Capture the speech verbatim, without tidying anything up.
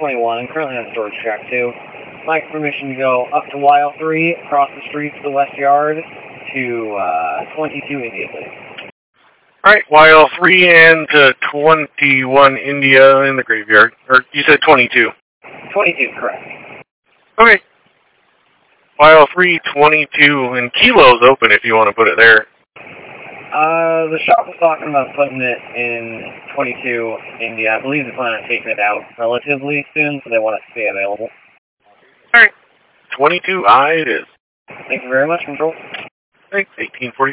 twenty-one. I'm currently on storage track two. My permission to go up to Y L three, across the street to the west yard, to uh, twenty-two India, please. Alright, Y L three and uh, twenty-one India in the graveyard. Or you said twenty-two? twenty-two, correct. Okay. Y L three, twenty-two, and Kilo's open if you want to put it there. Uh, the shop was talking about putting it in twenty-two India. I believe they plan on taking it out relatively soon, so they want it to stay available. Alright. twenty-two I it is. Thank you very much, Control. Thanks, eighteen forty.